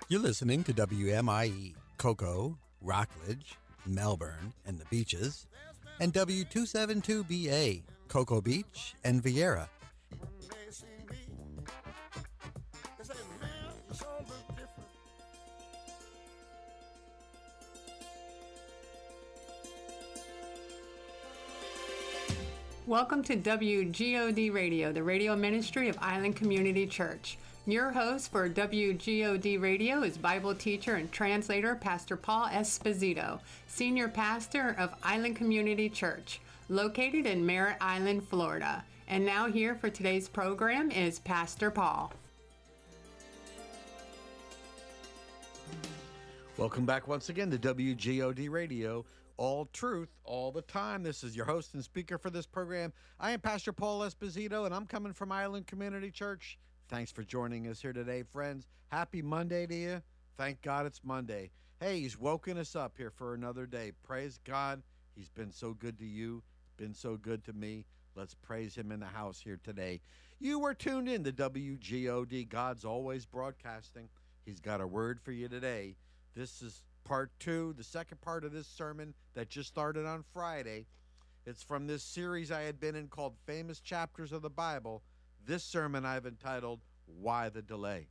You're listening to WMIE, Cocoa, Rockledge, Melbourne, and the Beaches, and W272BA, Cocoa Beach and Vieira. Welcome to WGOD Radio, the radio ministry of Island Community Church. Your host for WGOD Radio is Bible teacher and translator Pastor Paul Esposito, senior pastor of Island Community Church, located in Merritt Island, Florida. And now here for today's program is Pastor Paul. Welcome back once again to WGOD Radio, all truth, all the time. This is your host and speaker for this program. I am Pastor Paul Esposito, and I'm coming from Island Community Church. Thanks for joining us here today, friends. Happy Monday to you. Thank God it's Monday. Hey, he's woken us up here for another day. Praise God. He's been so good to you, been so good to me. Let's praise him in the house here today. You were tuned in to WGOD, God's Always Broadcasting. He's got a word for you today. This is part 2, the second part of this sermon that just started on Friday. It's from this series I had been in called Famous Chapters of the Bible. This sermon I've entitled, Why the Delay?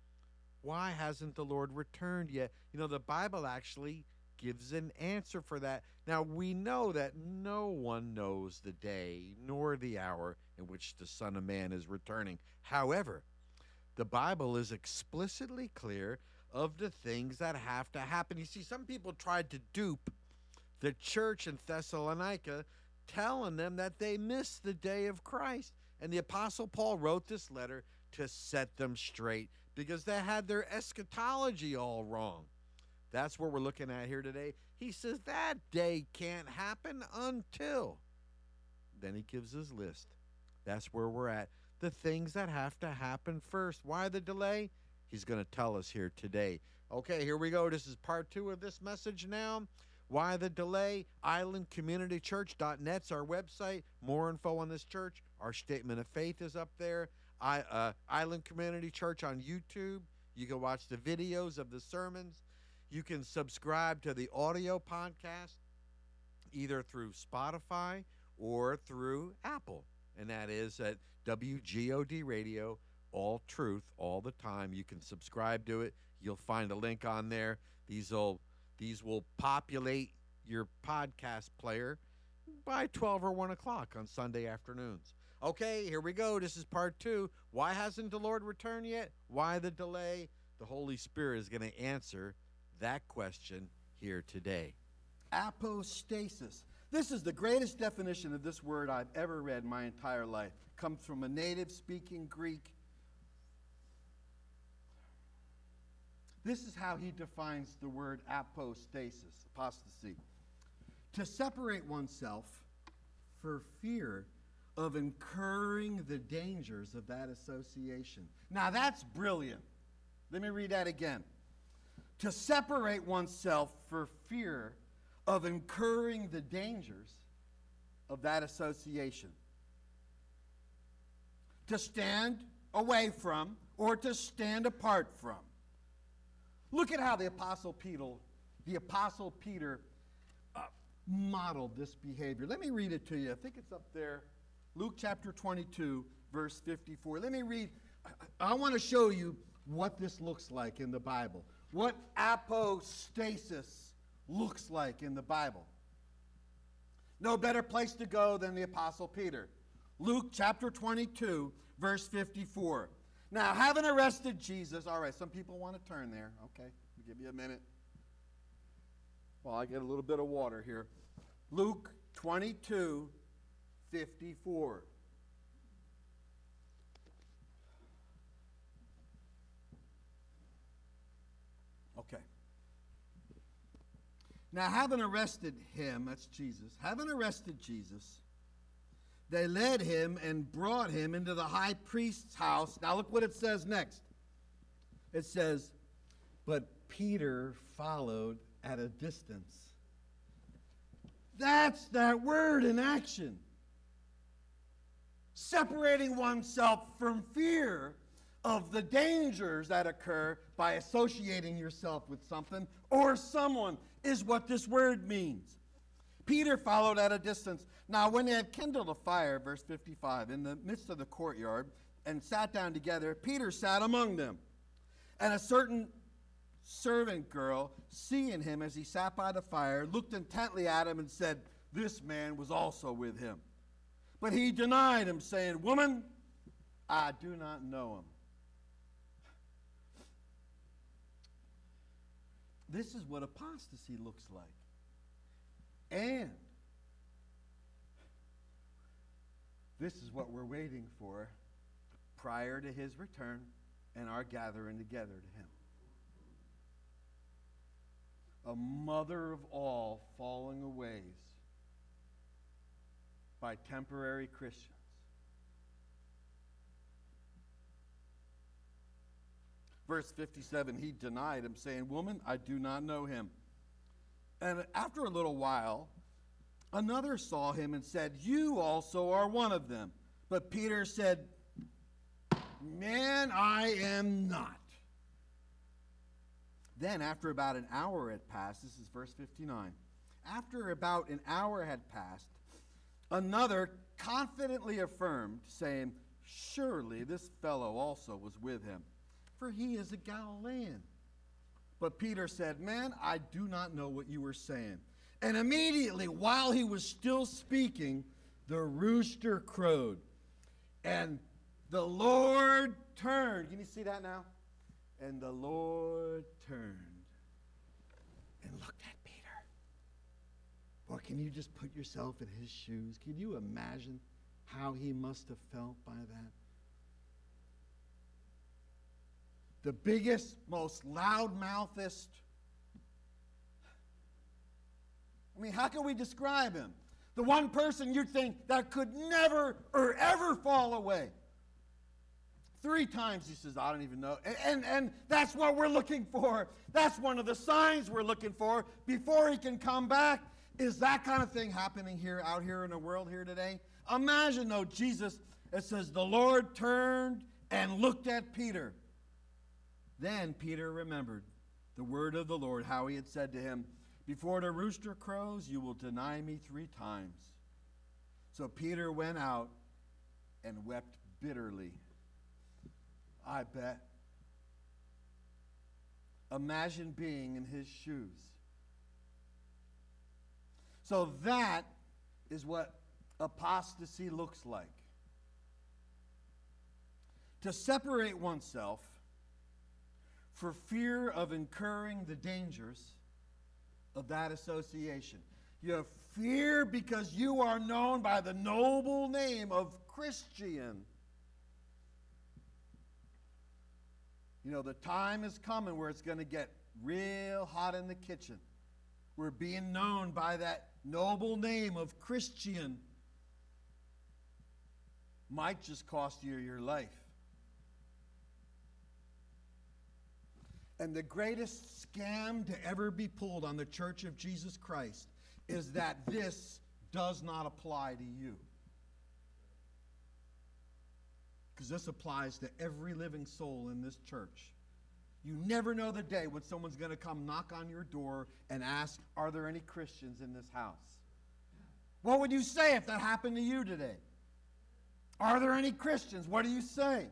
Why hasn't the Lord returned yet? You know, the Bible actually gives an answer for that. Now, we know that no one knows the day nor the hour in which the Son of Man is returning. However, the Bible is explicitly clear of the things that have to happen. You see, some people tried to dupe the church in Thessalonica, telling them that they missed the day of Christ. And the Apostle Paul wrote this letter to set them straight because they had their eschatology all wrong. That's what we're looking at here today. He says that day can't happen until. Then he gives his list. That's where we're at. The things that have to happen first. Why the delay? He's going to tell us here today. Okay, here we go. This is part 2 of this message now. Why the delay? IslandCommunityChurch.net's our website. More info on this church. Our statement of faith is up there. Island Community Church on YouTube. You can watch the videos of the sermons. You can subscribe to the audio podcast either through Spotify or through Apple. And that is at WGOD Radio, all truth, all the time. You can subscribe to it. You'll find a link on there. These will populate your podcast player by 12 or 1 o'clock on Sunday afternoons. Okay, here we go. This is part 2. Why hasn't the Lord returned yet? Why the delay? The Holy Spirit is going to answer that question here today. Apostasis. This is the greatest definition of this word I've ever read in my entire life. It comes from a native-speaking Greek. This is how he defines the word apostasis, apostasy. To separate oneself for fear of incurring the dangers of that association. Now that's brilliant. Let me read that again. To separate oneself for fear of incurring the dangers of that association. To stand away from or to stand apart from. Look at how the Apostle Peter modeled this behavior. Let me read it to you. I think it's up there. Luke chapter 22, verse 54. Let me read. I want to show you what this looks like in the Bible. What apostasis looks like in the Bible. No better place to go than the Apostle Peter. Luke chapter 22, verse 54. Now, having arrested Jesus, all right, some people want to turn there. Okay, I'll give you a minute. Well, I get a little bit of water here. Luke 22, 54. Okay. Now, having arrested him, that's Jesus, having arrested Jesus, they led him and brought him into the high priest's house. Now, look what it says next. It says, but Peter followed at a distance. That's that word in action. Separating oneself from fear of the dangers that occur by associating yourself with something or someone is what this word means. Peter followed at a distance. Now, when they had kindled a fire, verse 55, in the midst of the courtyard and sat down together, Peter sat among them. And a certain servant girl, seeing him as he sat by the fire, looked intently at him and said, "This man was also with him." But he denied him, saying, "Woman, I do not know him." This is what apostasy looks like. And this is what we're waiting for prior to his return and our gathering together to him. A mother of all falling away by temporary Christians. Verse 57, he denied him, saying, "Woman, I do not know him." And after a little while, another saw him and said, "You also are one of them." But Peter said, "Man, I am not." Then after about an hour had passed, this is verse 59, after about an hour had passed, another confidently affirmed, saying, "Surely this fellow also was with him, for he is a Galilean." But Peter said, "Man, I do not know what you were saying." And immediately, while he was still speaking, the rooster crowed. And the Lord turned. Can you see that now? And the Lord turned and looked at Peter. Boy, can you just put yourself in his shoes? Can you imagine how he must have felt by that? The biggest, most loudmouthest. I mean, how can we describe him? The one person you'd think that could never or ever fall away. 3 times he says, "I don't even know." And that's what we're looking for. That's one of the signs we're looking for before he can come back. Is that kind of thing happening here, out here in the world here today? Imagine, though, Jesus, it says, the Lord turned and looked at Peter. Then Peter remembered the word of the Lord, how he had said to him, "Before the rooster crows, you will deny me 3 times." So Peter went out and wept bitterly. I bet. Imagine being in his shoes. So that is what apostasy looks like. To separate oneself for fear of incurring the dangers of that association. You have fear because you are known by the noble name of Christian. You know, the time is coming where it's going to get real hot in the kitchen. We're being known by that noble name of Christian. Might just cost you your life. And the greatest scam to ever be pulled on the Church of Jesus Christ is that this does not apply to you. Because this applies to every living soul in this church. You never know the day when someone's going to come knock on your door and ask, "Are there any Christians in this house?" What would you say if that happened to you today? Are there any Christians? What do you say?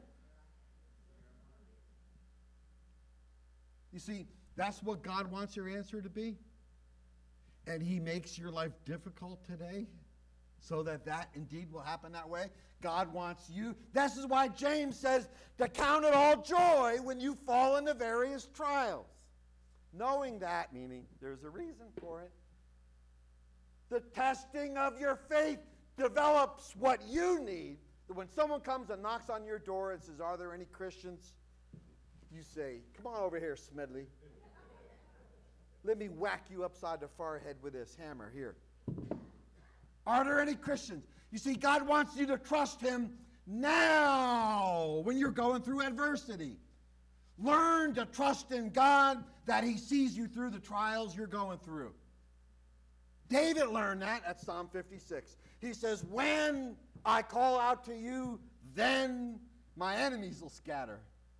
You see, that's what God wants your answer to be. And he makes your life difficult today so that indeed will happen that way. God wants you. This is why James says to count it all joy when you fall into various trials. Knowing that, meaning there's a reason for it. The testing of your faith develops what you need. When someone comes and knocks on your door and says, "Are there any Christians?" You say, "Come on over here, Smedley. Let me whack you upside the forehead with this hammer here. Are there any Christians?" You see, God wants you to trust him now when you're going through adversity. Learn to trust in God that he sees you through the trials you're going through. David learned that at Psalm 56. He says, "When I call out to you, then my enemies will scatter."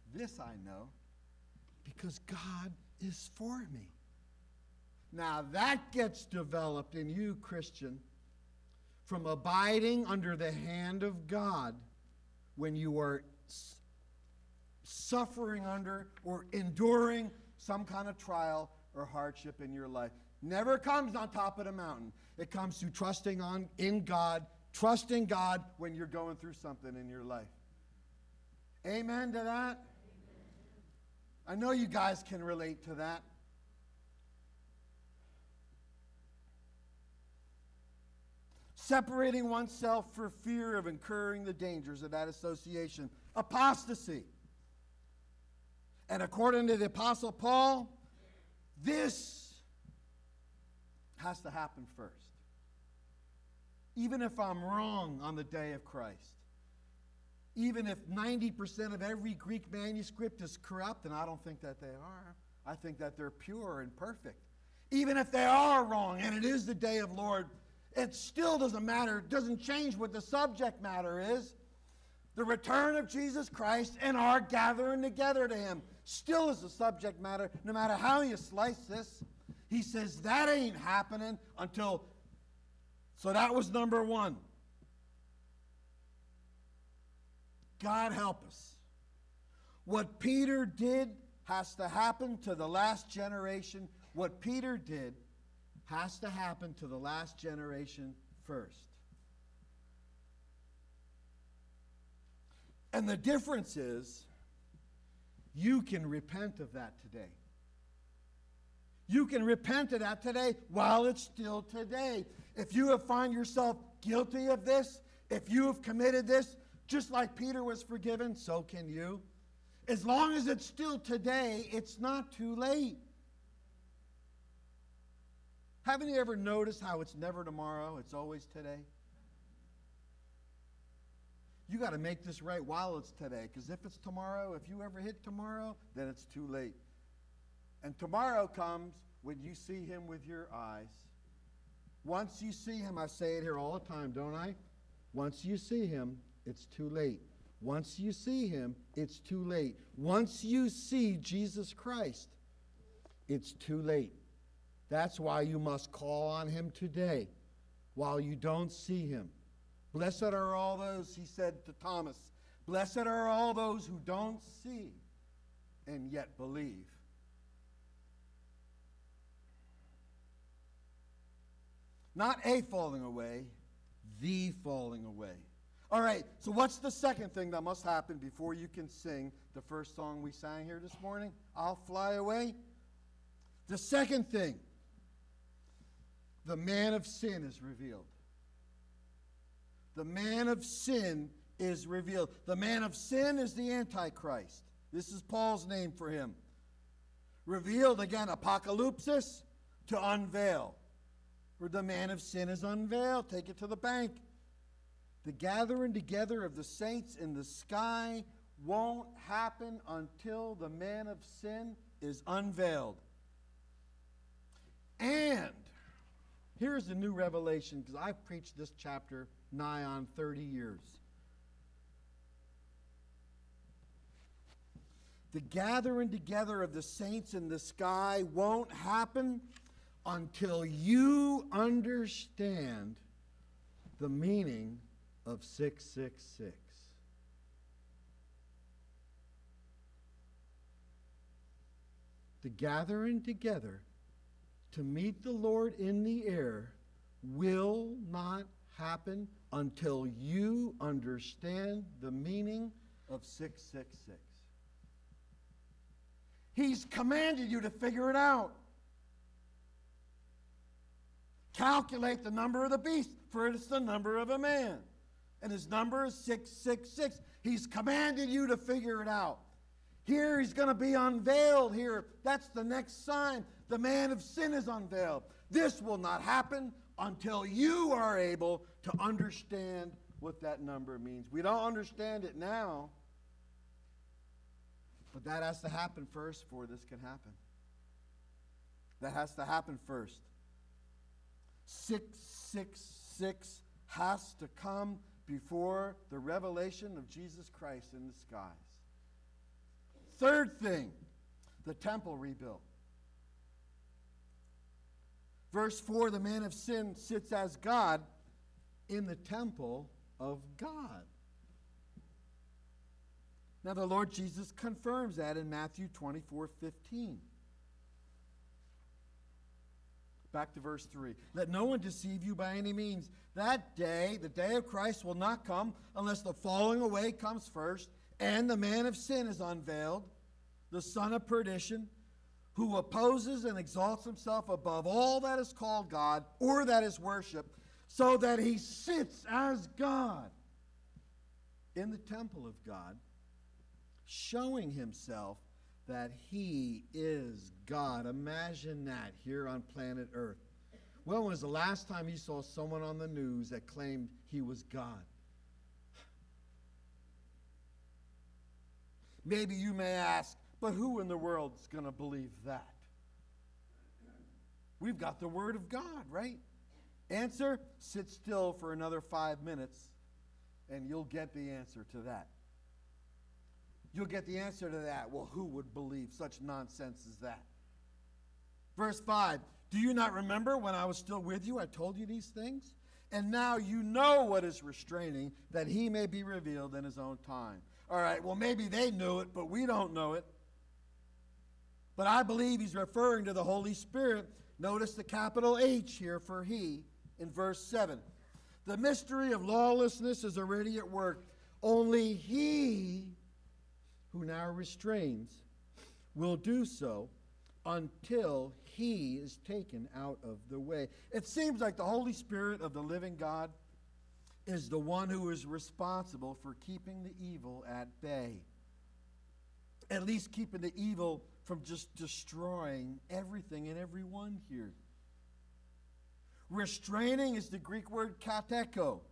This I know, because God is for me. Now that gets developed in you, Christian, from abiding under the hand of God when you are suffering under or enduring some kind of trial or hardship in your life. Never comes on top of the mountain. It comes through trusting in God, trusting God when you're going through something in your life. Amen to that? I know you guys can relate to that. Separating oneself for fear of incurring the dangers of that association. Apostasy. And according to the Apostle Paul, this has to happen first. Even if I'm wrong on the day of Christ, even if 90% of every Greek manuscript is corrupt, and I don't think that they are, I think that they're pure and perfect. Even if they are wrong and it is the day of Lord, it still doesn't matter. It doesn't change what the subject matter is. The return of Jesus Christ and our gathering together to Him still is the subject matter, no matter how you slice this. He says that ain't happening until... So that was number one. God help us. What Peter did has to happen to the last generation. What Peter did has to happen to the last generation first. And the difference is, you can repent of that today. You can repent of that today while it's still today. If you have found yourself guilty of this, if you have committed this, just like Peter was forgiven, so can you. As long as it's still today, it's not too late. Haven't you ever noticed how it's never tomorrow, it's always today? You got to make this right while it's today, because if it's tomorrow, if you ever hit tomorrow, then it's too late. And tomorrow comes when you see Him with your eyes. Once you see Him, I say it here all the time, don't I? Once you see Him, it's too late. Once you see Him, it's too late. Once you see Jesus Christ, it's too late. That's why you must call on Him today while you don't see Him. Blessed are all those, He said to Thomas, blessed are all those who don't see and yet believe. Not a falling away, the falling away. All right, so what's the second thing that must happen before you can sing the first song we sang here this morning? I'll Fly Away. The second thing, the man of sin is revealed. The man of sin is revealed. The man of sin is the Antichrist. This is Paul's name for him. Revealed, again, apocalypsis, to unveil. Where the man of sin is unveiled. Take it to the bank. The gathering together of the saints in the sky won't happen until the man of sin is unveiled. And here's the new revelation, because I've preached this chapter nigh on 30 years. The gathering together of the saints in the sky won't happen until you understand the meaning of 666. The gathering together to meet the Lord in the air will not happen until you understand the meaning of 666. He's commanded you to figure it out. Calculate the number of the beast, for it is the number of a man. And his number is 666. He's commanded you to figure it out. Here he's going to be unveiled here. That's the next sign. The man of sin is unveiled. This will not happen until you are able to understand what that number means. We don't understand it now, but that has to happen first before this can happen. That has to happen first. 666 has to come before the revelation of Jesus Christ in the skies. Third thing, the temple rebuilt. Verse 4, the man of sin sits as God in the temple of God. Now the Lord Jesus confirms that in Matthew 24:15. Back to verse 3. Let no one deceive you by any means. That day, the day of Christ, will not come unless the falling away comes first, and the man of sin is unveiled, the son of perdition, who opposes and exalts himself above all that is called God or that is worshiped, so that he sits as God in the temple of God, showing himself that he is God. Imagine that here on planet Earth. When was the last time you saw someone on the news that claimed he was God? Maybe you may ask, but who in the world is going to believe that? We've got the Word of God, right? Answer, sit still for another 5 minutes, and you'll get the answer to that. You'll get the answer to that. Well, who would believe such nonsense as that? Verse 5, do you not remember when I was still with you, I told you these things? And now you know what is restraining, that he may be revealed in his own time. All right, well, maybe they knew it, but we don't know it. But I believe he's referring to the Holy Spirit. Notice the capital H here for he in verse 7. The mystery of lawlessness is already at work. Only he who now restrains will do so until he is taken out of the way. It seems like the Holy Spirit of the living God is the one who is responsible for keeping the evil at bay. At least keeping the evil from just destroying everything and everyone here. Restraining is the Greek word kateko.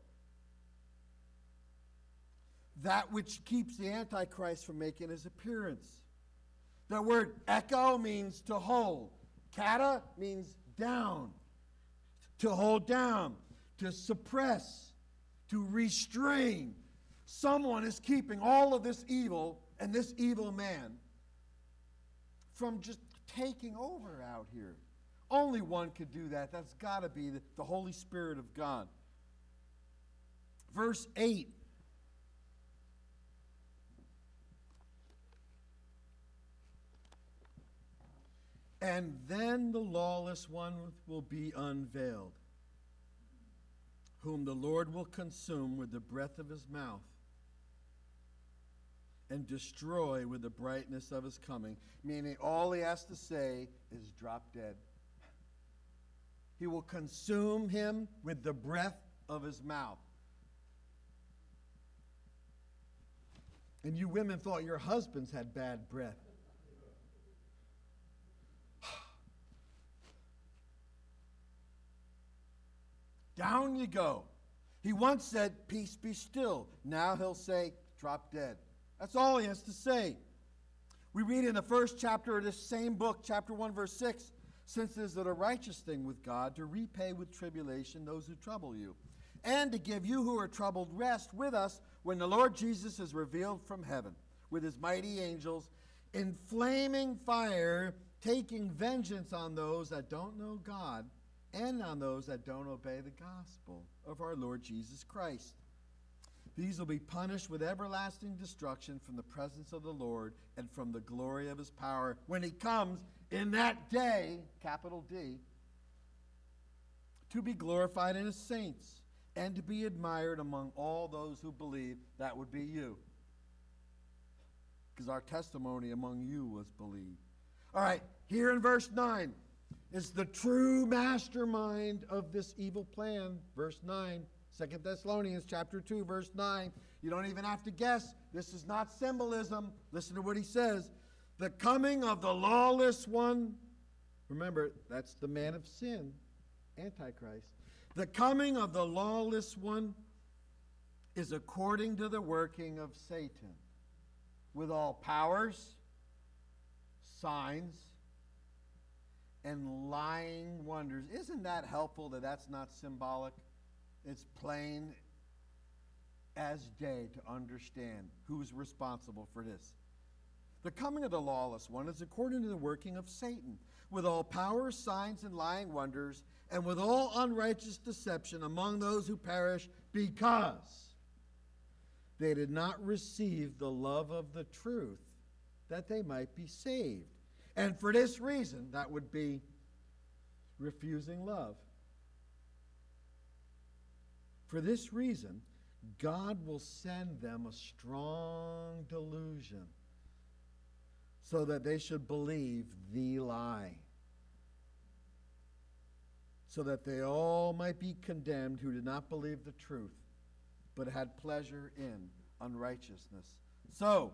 That which keeps the Antichrist from making his appearance. The word echo means to hold. Kata means down. To hold down. To suppress. To restrain. Someone is keeping all of this evil and this evil man from just taking over out here. Only one could do that. That's got to be the Holy Spirit of God. Verse 8. And then the lawless one will be unveiled, whom the Lord will consume with the breath of his mouth and destroy with the brightness of his coming. Meaning all he has to say is drop dead. He will consume him with the breath of his mouth. And you women thought your husbands had bad breath. Down you go. He once said, peace be still. Now he'll say, drop dead. That's all he has to say. We read in the first chapter of this same book, chapter 1, verse 6, since it is a righteous thing with God to repay with tribulation those who trouble you, and to give you who are troubled rest with us when the Lord Jesus is revealed from heaven with his mighty angels in flaming fire, taking vengeance on those that don't know God and on those that don't obey the gospel of our Lord Jesus Christ. These will be punished with everlasting destruction from the presence of the Lord and from the glory of his power when he comes in that day, capital D, to be glorified in his saints and to be admired among all those who believe. That would be you, because our testimony among you was believed. All right, here in verse 9 is the true mastermind of this evil plan. Verse 9, 2 Thessalonians chapter 2, verse 9. You don't even have to guess. This is not symbolism. Listen to what he says. The coming of the lawless one. Remember, that's the man of sin, Antichrist. The coming of the lawless one is according to the working of Satan, with all powers, signs, and lying wonders. Isn't that helpful that that's not symbolic? It's plain as day to understand who's responsible for this. The coming of the lawless one is according to the working of Satan, with all power, signs, and lying wonders, and with all unrighteous deception among those who perish, because they did not receive the love of the truth, that they might be saved. And for this reason, that would be refusing love. For this reason, God will send them a strong delusion, so that they should believe the lie, so that they all might be condemned who did not believe the truth, but had pleasure in unrighteousness. So,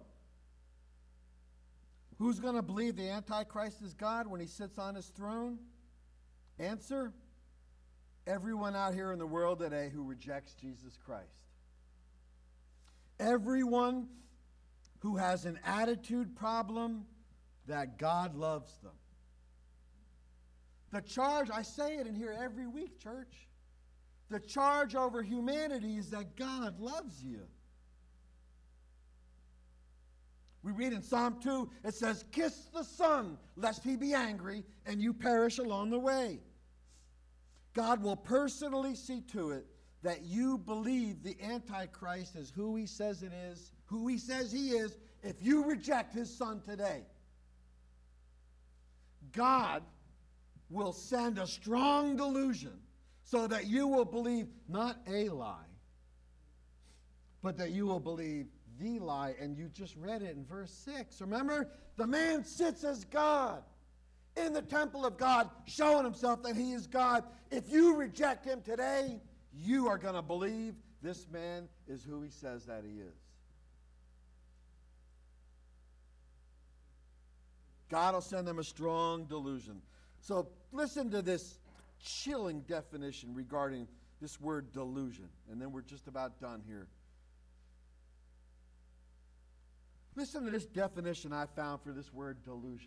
who's going to believe the Antichrist is God when he sits on his throne? Answer: everyone out here in the world today who rejects Jesus Christ. Everyone who has an attitude problem that God loves them. The charge, I say it in here every week, church. The charge over humanity is that God loves you. We read in Psalm 2, it says, "Kiss the Son, lest he be angry, and you perish along the way." God will personally see to it that you believe the Antichrist is who he says it is, who he says he is, if you reject his Son today. God will send a strong delusion so that you will believe not a lie, but that you will believe the lie. And you just read it in verse 6. Remember, the man sits as God in the temple of God, showing himself that he is God. If you reject him today, you are going to believe this man is who he says that he is. God will send them a strong delusion. So listen to this chilling definition regarding this word delusion, and then we're just about done here. Listen to this definition I found for this word delusion.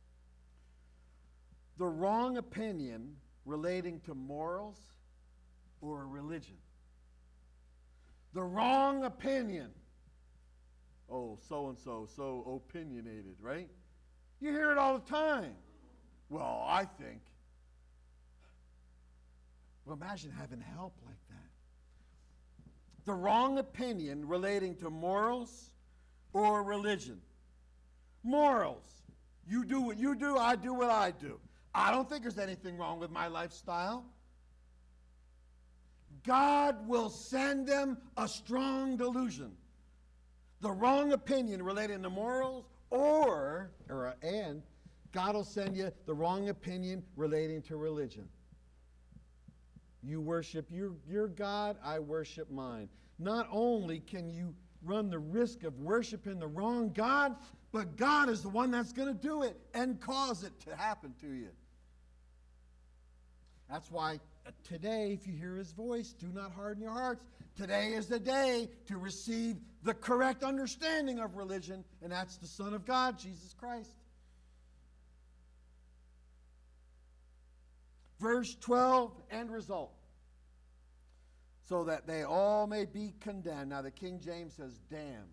The wrong opinion relating to morals or religion. The wrong opinion. Oh, so-and-so, so opinionated, right? You hear it all the time. Well, I think. Well, imagine having help like that. The wrong opinion relating to morals or religion. Morals. You do what you do, I do what I do. I don't think there's anything wrong with my lifestyle. God will send them a strong delusion. The wrong opinion relating to morals and God will send you the wrong opinion relating to religion. You worship your God, I worship mine. Not only can you run the risk of worshiping the wrong God, but God is the one that's going to do it and cause it to happen to you. That's why today, if you hear his voice, do not harden your hearts. Today is the day to receive the correct understanding of religion, and that's the Son of God, Jesus Christ. Verse 12, end result. So that they all may be condemned. Now the King James says damned.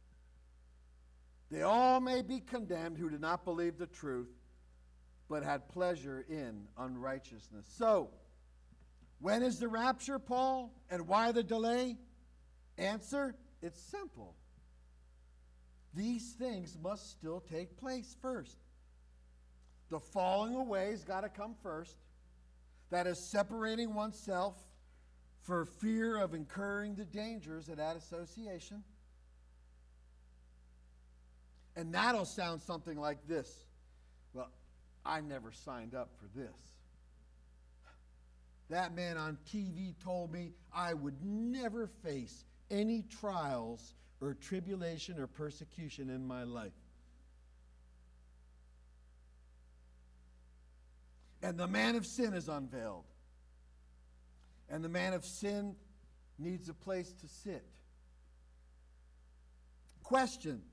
They all may be condemned who did not believe the truth, but had pleasure in unrighteousness. So, when is the rapture, Paul? And why the delay? Answer, it's simple. These things must still take place first. The falling away has got to come first. That is separating oneself for fear of incurring the dangers of that association. And that'll sound something like this. Well, I never signed up for this. That man on TV told me I would never face any trials or tribulation or persecution in my life. And the man of sin is unveiled. And the man of sin needs a place to sit. Question: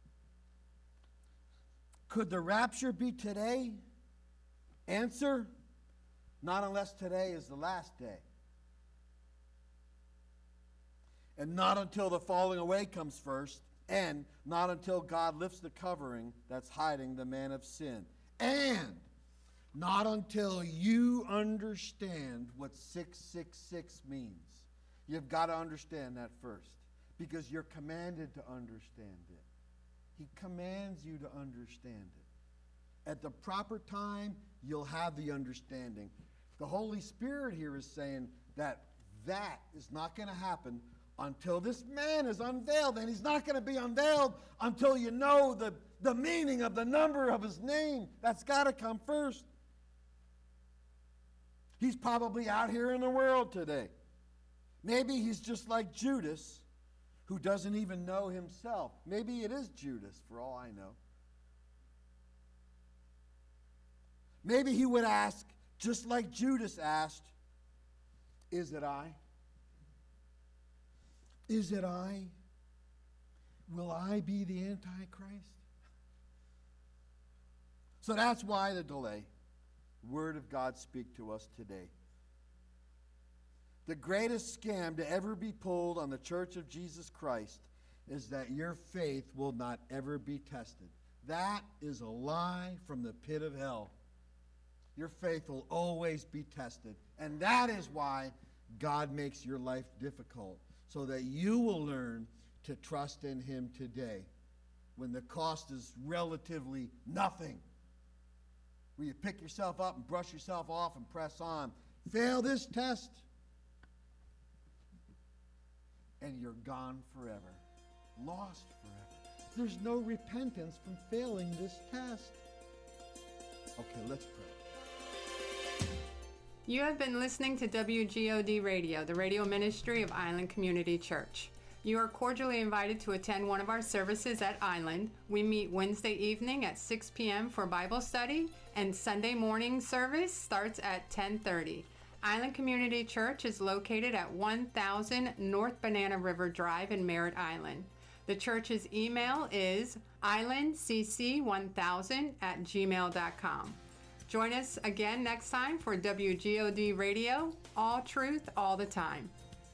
could the rapture be today? Answer: not unless today is the last day. And not until the falling away comes first And not until God lifts the covering that's hiding the man of sin. And not until you understand what 666 means. You've got to understand that first, because you're commanded to understand it. He commands you to understand it. At the proper time, you'll have the understanding. The Holy Spirit here is saying that is not going to happen until this man is unveiled. And he's not going to be unveiled until you know the meaning of the number of his name. That's got to come first. He's probably out here in the world today. Maybe he's just like Judas, who doesn't even know himself. Maybe it is Judas, for all I know. Maybe he would ask, just like Judas asked, is it I? Is it I? Will I be the Antichrist? So that's why the delay. Word of God speak to us today. The greatest scam to ever be pulled on the Church of Jesus Christ is that your faith will not ever be tested. That is a lie from the pit of hell. Your faith will always be tested. And that is why God makes your life difficult, so that you will learn to trust in Him today when the cost is relatively nothing. Where you pick yourself up and brush yourself off and press on. Fail this test, and you're gone forever. Lost forever. There's no repentance from failing this test. Okay, let's pray. You have been listening to WGOD Radio, the radio ministry of Island Community Church. You are cordially invited to attend one of our services at Island. We meet Wednesday evening at 6 p.m. for Bible study, and Sunday morning service starts at 10:30. Island Community Church is located at 1000 North Banana River Drive in Merritt Island. The church's email is islandcc1000@gmail.com. Join us again next time for WGOD Radio, all truth, all the time.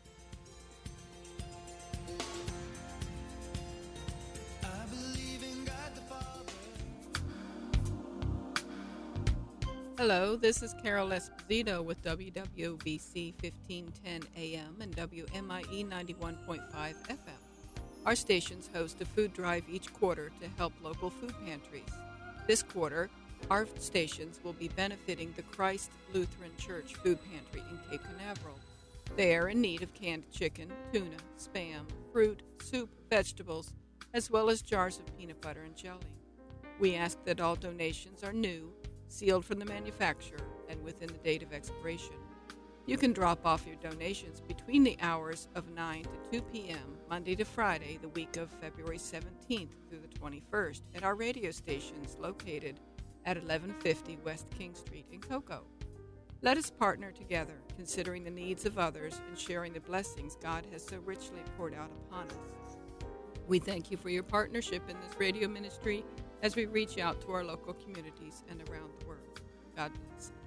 Hello, this is Carol Esposito with WWBC 1510 AM and WMIE 91.5 FM. Our stations host a food drive each quarter to help local food pantries. This quarter, our stations will be benefiting the Christ Lutheran Church Food Pantry in Cape Canaveral. They are in need of canned chicken, tuna, Spam, fruit, soup, vegetables, as well as jars of peanut butter and jelly. We ask that all donations are new, sealed from the manufacturer, and within the date of expiration. You can drop off your donations between the hours of 9 to 2 p.m. Monday to Friday, the week of February 17th through the 21st, at our radio stations located at 1150 West King Street in Cocoa. Let us partner together, considering the needs of others and sharing the blessings God has so richly poured out upon us. We thank you for your partnership in this radio ministry as we reach out to our local communities and around the world. God bless.